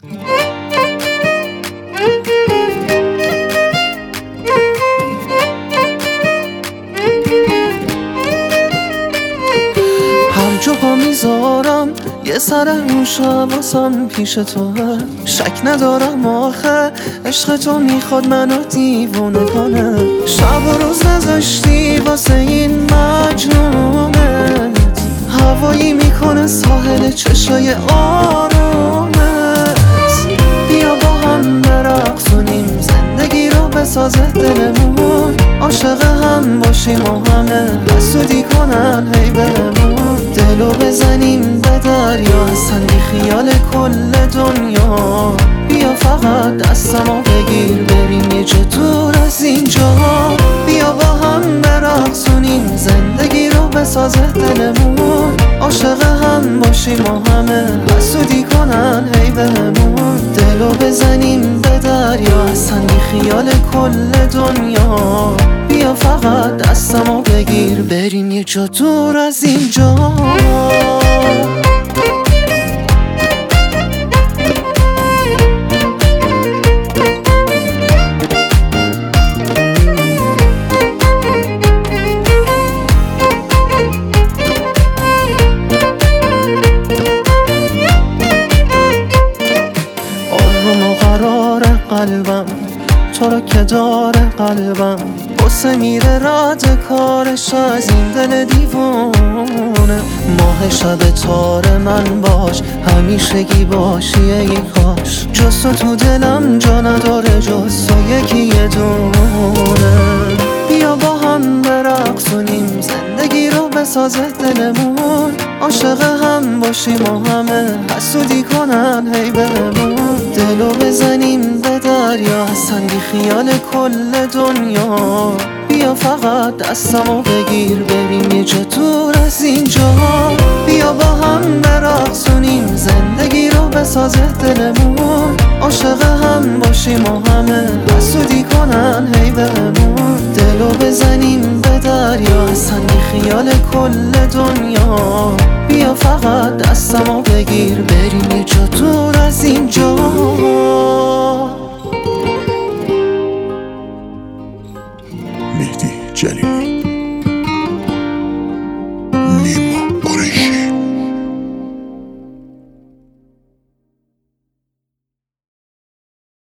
هر جا پا میذارم یه سر روش حواسم پیش توه. شک ندارم آخه عشق تو میخواد منو دیوونه کنه. شب و روز نذاشتی واسه این مجنونت، هوایی میکنه ساحل چشای آرومت. بیا با هم برقصونیم زندگی رو بسازه دلمون. عاشق هم باشیم و همه حسودی کنن هی بهمون. دلو بزنیم به دریا اصلا بی خیال کل دنیا. بیا فقط دستمو بگیر بریم یه جا دور از اینجا. بیا با هم برقصونیم زندگی رو بسازه دلمون. عاشق هم باشیم و همه حسودی کنن هی بهمون. دلو بزنیم به دریا اصلا بی خیال کل دنیا. بیا فقط دستمو بگیر بریم یه جا دور از اینجا. آروم و قرار قلبم تو رو که داره قلبم. بسه میره رد کارش از این دل دیوونه. ماه شب تار من باش همیشگی باشی ای کاش. جز تو دلم جا نداره جز تو یکی یه دونه. بیا با هم برقصونیم زندگی رو بسازه دلمون. عاشق هم باشیم و همه حسودی کنن هی بهمون. دلو بزنیم به دریا اصلا بی خیال کل دنیا. بیا فقط دستمو بگیر بریم یه جا دور از اینجا. بیا با هم برقصونیم زندگی رو بسازه دلمون. عاشق هم باشیم و همه حسودی کنن هی بهمون. دلو بزنیم به دریا اصلا بی خیال کل دنیا. بیا فقط دستمو بگیر بریم یه جا دور از اینجا. مهدی جلیلی.